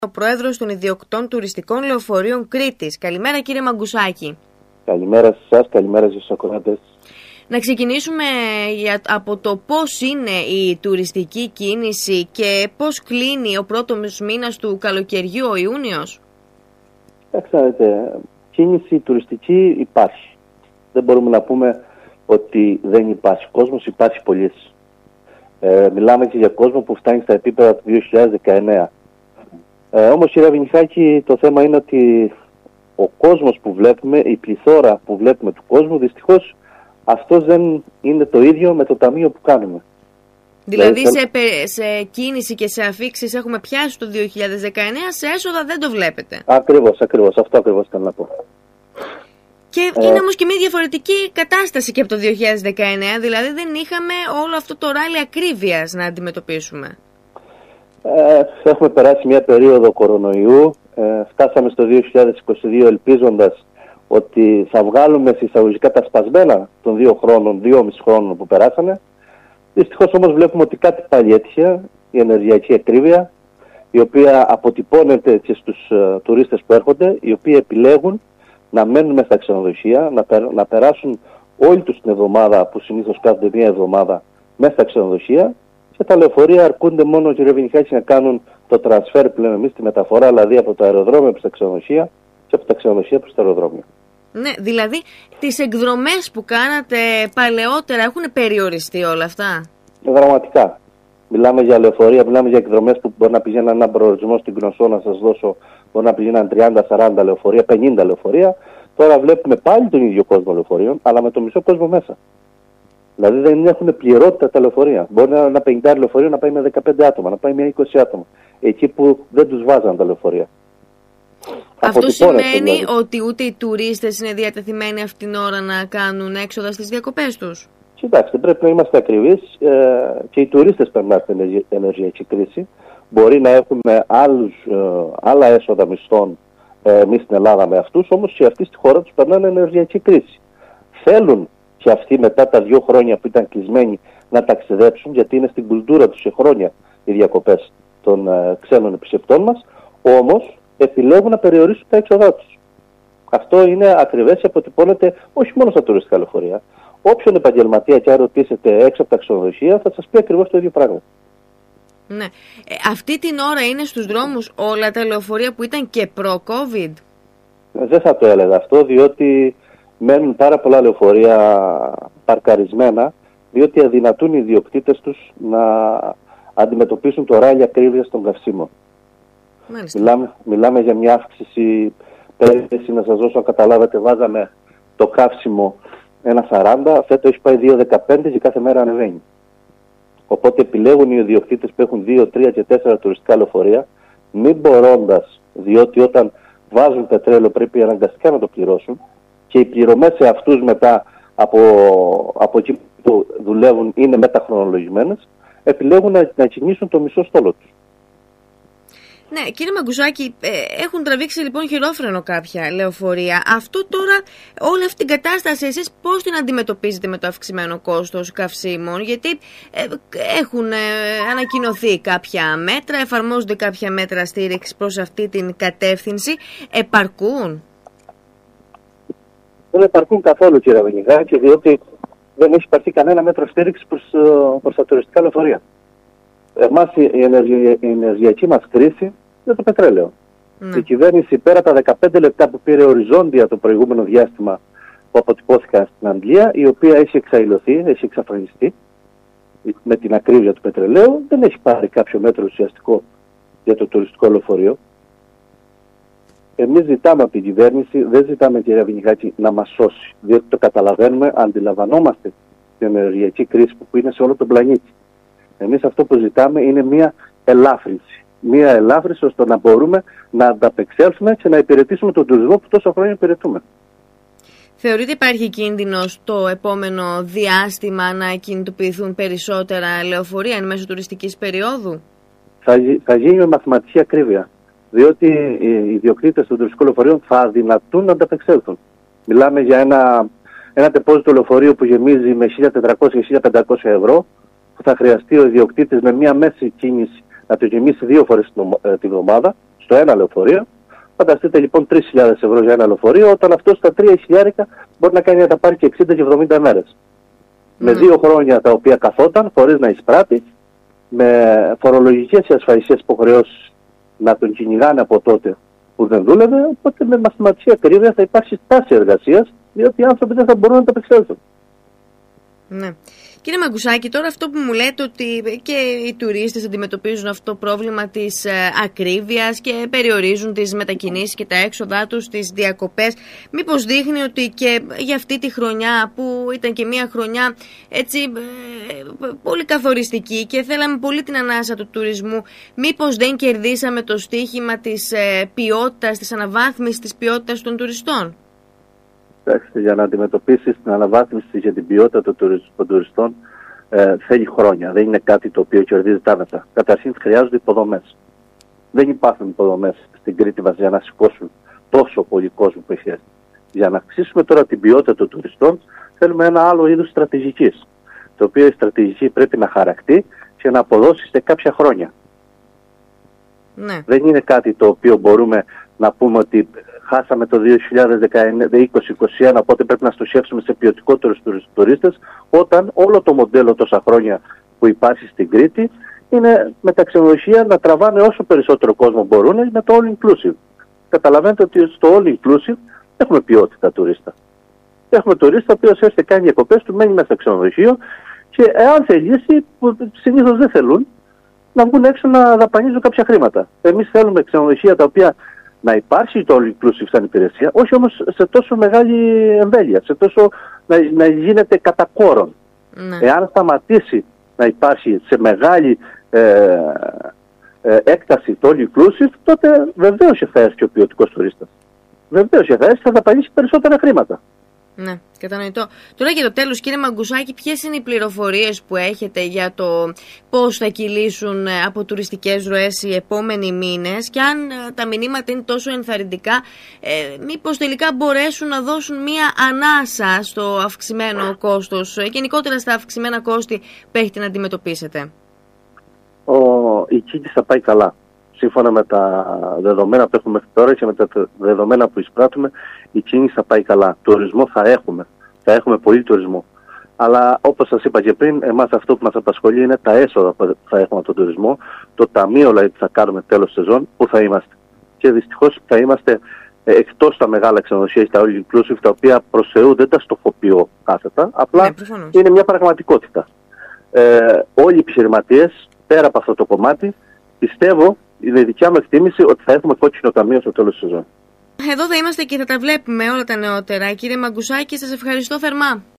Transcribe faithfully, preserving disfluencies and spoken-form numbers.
Ο Πρόεδρος των Ιδιοκτών Τουριστικών Λεωφορείων Κρήτης. Καλημέρα, κύριε Μαγκουσάκη. Καλημέρα σε εσάς, καλημέρα στους ακροατές. Να ξεκινήσουμε από το πώς είναι η τουριστική κίνηση και πώς κλείνει ο πρώτος μήνας του καλοκαιριού, ο Ιούνιος. Ξέρετε, κίνηση τουριστική υπάρχει. Δεν μπορούμε να πούμε ότι δεν υπάρχει κόσμος, υπάρχει πολύς. Ε, μιλάμε και για κόσμο που φτάνει στα επίπεδα του δύο χιλιάδες δεκαεννέα. Ε, όμως, κύριε Βινιχάκη, το θέμα είναι ότι ο κόσμος που βλέπουμε, η πληθώρα που βλέπουμε του κόσμου, δυστυχώς αυτό δεν είναι το ίδιο με το ταμείο που κάνουμε. Δηλαδή, δηλαδή σε, σε κίνηση και σε αφίξεις έχουμε πιάσει το δύο χιλιάδες δεκαεννέα, σε έσοδα δεν το βλέπετε. Ακριβώς, ακριβώς. Αυτό ακριβώς θέλω να πω. Και ε, είναι όμως και μια διαφορετική κατάσταση και από το δύο χιλιάδες δεκαεννέα, δηλαδή δεν είχαμε όλο αυτό το ράλι ακρίβειας να αντιμετωπίσουμε. Ε, έχουμε περάσει μια περίοδο κορονοϊού, ε, φτάσαμε στο δύο χιλιάδες είκοσι δύο ελπίζοντας ότι θα βγάλουμε εισαγωγικά τα σπασμένα των δύο χρόνων, δύο μισή χρόνων που περάσανε. Δυστυχώς όμως βλέπουμε ότι κάτι πάλι έτυχε, η ενεργειακή ακρίβεια, η οποία αποτυπώνεται και στους uh, τουρίστες που έρχονται, οι οποίοι επιλέγουν να μένουν μέσα στα ξενοδοχεία, να, περ, να περάσουν όλη τους την εβδομάδα, που συνήθως κάθονται μία εβδομάδα, μέσα στα ξενοδοχεία, και τα λεωφορεία αρκούνται μόνο, κύριε Βινιχάκη, να κάνουν το transfer που λέμε εμείς, τη μεταφορά, δηλαδή από τα αεροδρόμια προς τα ξενοδοχεία και από τα ξενοδοχεία προς τα αεροδρόμια. Ναι, δηλαδή τις εκδρομές που κάνατε παλαιότερα έχουν περιοριστεί όλα αυτά. Δραματικά. Μιλάμε για λεωφορεία, μιλάμε για εκδρομές που μπορεί να πηγαίναν έναν προορισμό στην Γνωσό, να σας δώσω, μπορεί να πηγαίναν τριάντα σαράντα λεωφορεία, πενήντα λεωφορεία. Τώρα βλέπουμε πάλι τον ίδιο κόσμο λεωφορείων, αλλά με το μισό κόσμο μέσα. Δηλαδή δεν έχουν πληρότητα τα λεωφορεία. Μπορεί ένα πενήντα λεωφορείο να πάει με δεκαπέντε άτομα, να πάει με είκοσι άτομα. Εκεί που δεν τους βάζαν τα λεωφορεία. Αυτό σημαίνει δηλαδή ότι ούτε οι τουρίστες είναι διατεθειμένοι αυτήν την ώρα να κάνουν έξοδα στις διακοπές τους. Κοιτάξτε, πρέπει να είμαστε ακριβείς ε, και οι τουρίστες περνάνε στην ενεργειακή κρίση. Μπορεί να έχουμε άλλους, ε, άλλα έσοδα μισθών ε, εμείς στην Ελλάδα με αυτούς, όμως και αυτοί στη χώρα τους περνάνε ενεργειακή κρίση. Θέλουν και αυτοί μετά τα δύο χρόνια που ήταν κλεισμένοι να ταξιδέψουν, γιατί είναι στην κουλτούρα τους σε χρόνια οι διακοπές των ε, ξένων επισκεπτών μας, όμως επιλέγουν να περιορίσουν τα έξοδά τους. Αυτό είναι ακριβές και αποτυπώνεται όχι μόνο στα τουριστικά λεωφορεία. Όποιον επαγγελματία και αν ρωτήσετε έξω από τα ξενοδοχεία θα σας πει ακριβώς το ίδιο πράγμα. Ναι. Ε, αυτή την ώρα είναι στους δρόμους όλα τα λεωφορεία που ήταν και προ-COVID. Ε, δεν θα το έλεγα αυτό, διότι μένουν πάρα πολλά λεωφορεία παρκαρισμένα, διότι αδυνατούν οι ιδιοκτήτες τους να αντιμετωπίσουν το ράλι ακρίβειας των καυσίμων. Μιλάμε, μιλάμε για μια αύξηση, πέρυσι να σας δώσω αν καταλάβατε, βάζαμε το καύσιμο ένα σαράντα, φέτος έχει πάει δύο δεκαπέντε και κάθε μέρα ανεβαίνει. Οπότε επιλέγουν οι ιδιοκτήτες που έχουν δύο, τρία και τέσσερα τουριστικά λεωφορεία, μην μπορώντας, διότι όταν βάζουν πετρέλαιο πρέπει αναγκαστικά να το πληρώσουν και οι πληρωμές σε αυτούς μετά από, από εκεί που δουλεύουν είναι μεταχρονολογημένες, επιλέγουν να, να κινήσουν το μισό στόλο τους. Ναι, κύριε Μαγκουσάκη, ε, έχουν τραβήξει λοιπόν χειρόφρενο κάποια λεωφορεία. Αυτό τώρα, όλη αυτή την κατάσταση, εσείς πώς την αντιμετωπίζετε με το αυξημένο κόστος καυσίμων? Γιατί ε, έχουν ε, ανακοινωθεί κάποια μέτρα, εφαρμόζονται κάποια μέτρα στήριξη προς αυτή την κατεύθυνση. Επαρκούν? Δεν επαρκούν καθόλου, κύριε Βενιγάκη, διότι δεν έχει υπαρθεί κανένα μέτρο στήριξη προς, προς τα τουριστικά λεωφορεία. Εμάς η, ενεργεια, η ενεργειακή μας κρίση είναι το πετρέλαιο. Ναι. Η κυβέρνηση πέρα τα δεκαπέντε λεπτά που πήρε οριζόντια το προηγούμενο διάστημα που αποτυπώθηκαν στην Αγγλία, η οποία έχει εξαϊλωθεί, έχει εξαφανιστεί με την ακρίβεια του πετρελαίου, δεν έχει πάρει κάποιο μέτρο ουσιαστικό για το τουριστικό λεωφορείο. Εμείς ζητάμε από την κυβέρνηση, δεν ζητάμε, κυρία Βινιχάκη, να μας σώσει, διότι το καταλαβαίνουμε, αντιλαμβανόμαστε την ενεργειακή κρίση που είναι σε όλο τον πλανήτη. Εμείς αυτό που ζητάμε είναι μια ελάφρυνση. Μια ελάφρυνση ώστε να μπορούμε να ανταπεξέλθουμε και να υπηρετήσουμε τον τουρισμό που τόσο χρόνια υπηρετούμε. Θεωρείτε υπάρχει κίνδυνος το επόμενο διάστημα να κινητοποιηθούν περισσότερα λεωφορεία εν μέσω τουριστικής περίοδου? Θα, θα γίνει με μαθηματική ακρίβεια. Διότι οι ιδιοκτήτες των τουριστικών λεωφορείων θα αδυνατούν να ανταπεξέλθουν. Μιλάμε για ένα, ένα τεπόζιτο λεωφορείο που γεμίζει με χίλια τετρακόσια με χίλια πεντακόσια ευρώ, που θα χρειαστεί ο ιδιοκτήτης με μία μέση κίνηση να το γεμίσει δύο φορές τη βδομάδα, στο ένα λεωφορείο. Φανταστείτε λοιπόν τρεις χιλιάδες ευρώ για ένα λεωφορείο, όταν αυτό στα τρία χιλιάρικα μπορεί να κάνει να τα πάρει και εξήντα και εβδομήντα μέρες. Mm. Με δύο χρόνια τα οποία καθόταν, χωρίς να εισπράττει, με φορολογικές και ασφαλιστικές υποχρεώσεις να τον κυνηγάνε από τότε που δεν δούλευε, οπότε με μαθηματική ακρίβεια θα υπάρξει τάση εργασίας, διότι οι άνθρωποι δεν θα μπορούν να τα απεξέλθουν. Ναι. Κύριε Μαγκουσάκη, τώρα αυτό που μου λέτε ότι και οι τουρίστες αντιμετωπίζουν αυτό το πρόβλημα της ακρίβειας και περιορίζουν τις μετακινήσεις και τα έξοδά τους, τις διακοπές, μήπως δείχνει ότι και για αυτή τη χρονιά που ήταν και μια χρονιά έτσι πολύ καθοριστική και θέλαμε πολύ την ανάσα του τουρισμού, μήπως δεν κερδίσαμε το στοίχημα της ποιότητας, της αναβάθμισης της ποιότητας των τουριστών? Για να αντιμετωπίσεις την αναβάθμιση και την ποιότητα των τουριστών ε, θέλει χρόνια. Δεν είναι κάτι το οποίο κερδίζεται άμεσα. Καταρχήν χρειάζονται υποδομές. Δεν υπάρχουν υποδομές στην Κρήτη μας για να σηκώσουν τόσο πολύ κόσμο που έχει. Για να αυξήσουμε τώρα την ποιότητα των τουριστών, θέλουμε ένα άλλο είδος στρατηγικής. Το οποίο η στρατηγική πρέπει να χαρακτεί και να αποδώσει σε κάποια χρόνια. Ναι. Δεν είναι κάτι το οποίο μπορούμε να πούμε ότι χάσαμε το δύο χιλιάδες είκοσι είκοσι ένα, οπότε πρέπει να στοχεύσουμε σε ποιοτικότερους τουρίστες, όταν όλο το μοντέλο τόσα χρόνια που υπάρχει στην Κρήτη είναι με τα ξενοδοχεία να τραβάνε όσο περισσότερο κόσμο μπορούν με το all inclusive. Καταλαβαίνετε ότι στο all inclusive έχουμε ποιότητα τουρίστα. Έχουμε τουρίστα ο οποίος έρχεται, κάνει διακοπές του, μένει μέσα στο ξενοδοχείο και εάν θελήσει, που συνήθως δεν θέλουν, να βγουν έξω να δαπανίζουν κάποια χρήματα. Εμείς θέλουμε ξενοδοχεία τα οποία να υπάρχει το all inclusive σαν υπηρεσία, όχι όμως σε τόσο μεγάλη εμβέλεια, σε τόσο να, να γίνεται κατά κόρον. Ναι. Εάν σταματήσει να υπάρχει σε μεγάλη ε, ε, έκταση το all inclusive, τότε βεβαίως θα έρθει και ο ποιοτικός τουρίστας. Βεβαίως θα έρθει, θα δαπανίσει περισσότερα χρήματα. Ναι, κατανοητό. Τώρα για το τέλος, κύριε Μαγκουσάκη, ποιες είναι οι πληροφορίες που έχετε για το πώς θα κυλήσουν από τουριστικές ροές οι επόμενοι μήνες και αν τα μηνύματα είναι τόσο ενθαρρυντικά, ε, μήπως τελικά μπορέσουν να δώσουν μία ανάσα στο αυξημένο κόστος, γενικότερα στα αυξημένα κόστη που έχετε να αντιμετωπίσετε? Ο, η κίνηση θα πάει καλά. Σύμφωνα με τα δεδομένα που έχουμε μέχρι τώρα και με τα δεδομένα που εισπράττουμε, η κίνηση θα πάει καλά. Τουρισμό θα έχουμε. Θα έχουμε πολύ τουρισμό. Αλλά όπως σας είπα και πριν, εμάς αυτό που μας απασχολεί είναι τα έσοδα που θα έχουμε από τον τουρισμό, το ταμείο δηλαδή που θα κάνουμε τέλος σεζόν, που θα είμαστε. Και δυστυχώς θα είμαστε ε, εκτός τα μεγάλα ξενοδοχεία, τα all inclusive, τα οποία προς Θεού δεν τα στοχοποιώ κάθετα, απλά ναι, είναι μια πραγματικότητα. Ε, όλοι οι επιχειρηματίες, πέρα από αυτό το κομμάτι, πιστεύω, είναι η δικιά μου εκτίμηση, ότι θα έχουμε κόκκινο ταμείο στο τέλος της σεζόν. Εδώ θα είμαστε και θα τα βλέπουμε όλα τα νεότερα. Κύριε Μαγκουσάκη, σας ευχαριστώ θερμά.